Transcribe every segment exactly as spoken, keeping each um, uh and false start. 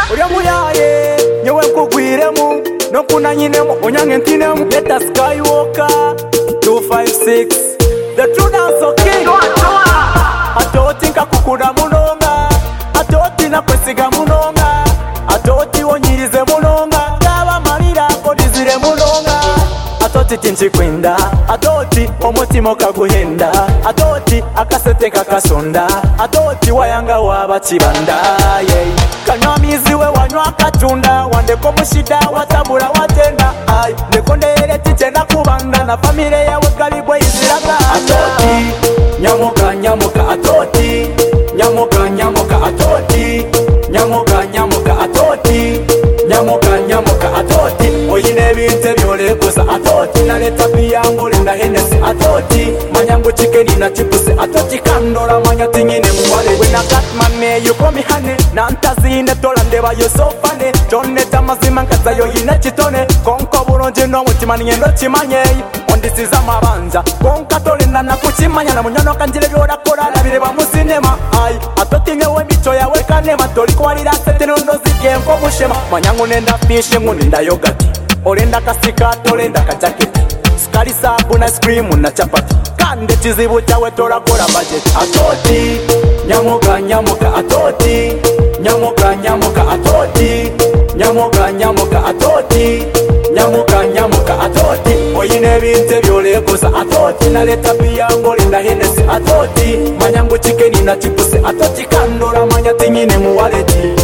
Uri muyaye nyewe nkugwiremu no kunanyinemu onyange ntinemu. Let us Skywalker two five six the true dance king. Atoti nkakukura munonga, atoti nakwesiga munonga, atoti wonyirize munonga, gaba marira kodizire munonga. Atoti tinchikwenda, atoti omutima kaguhenda, atoti akasete kakasonda, atoti wayanga waba chibanda. Yeah. Kanywa miziwe wanywa katunda, wande komushida watabula watenda. Ay, nekonde ele tichenda kubanda, na famile yawe kalibwe iziraga. Atoti nyamoka nyamoka atoti, nyamoka nyamoka atoti, nyamoka nyamoka atoti, nyamoka nyamoka atoti. Oyine binte byole kusa atoti, naleta piyango linda henesi atoti, manyangu chikeni na chipuse atoti, kandora manya tingine mwale. When I got my man you call me honey, nantazine tola ndeba you so funny, tonne tamazima nkaza yo yine chitone, konko bulonje no mutima ninyendo chimanye. This is a mabanza konka tolenda na kuchimanya na munyono kanjire byora kora nabire ba musinema. Ai atoti nyewe micho yawe kanema toli kwalira sete nondo zigemko mushema. Manyangu nenda fish ngunenda yogurt, olenda kasika tolenda ka jacket, skali sabu na scream na chapati, kande chizibu chawe tola kora budget. Atoti nyamoka nyamoka atoti, nyamoka nyamoka atoti, nyamoka nyamoka atoti, nyamoka nyamoka atoti. Oyine binte byole kusa atoti, naleta piyango linda henesi atoti, manyangu chikeni na chipuse atoti, kandora manya tingine mu waleti.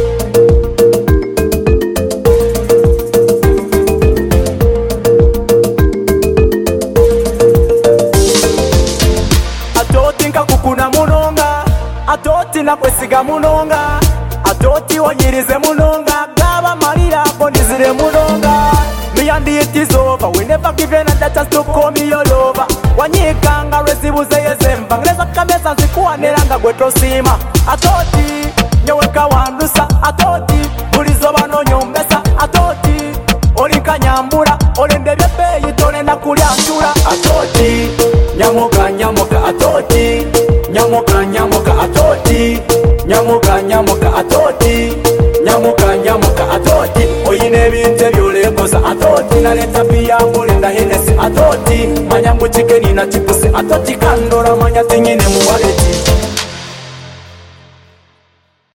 Atoti nkakukuna munonga, atoti nakwesiga munonga, atoti wanyirize munonga, gaba marira konizire munonga. Me and it is over, we never given a chance to call me your lover. Wanyikanga resibuze yezemba, ngreza kamesa zikuwa neranga gwetosima. Atoti nyeweka wandusa, atoti bulizoba no nyombesa, atoti olinka nyambura, olende byepe yitone na kulyandura. Atoti nyamoka nyamoka atoti, nyamoka nyamoka atoti, nyamoka nyamoka atoti, nyamoka nyamoka atoti. Oyine binte byole kosa atoti, naleta piyango linda henesi atoti, manyangu chikeni na chipuse atoti, kandora manya tingine mu waleti.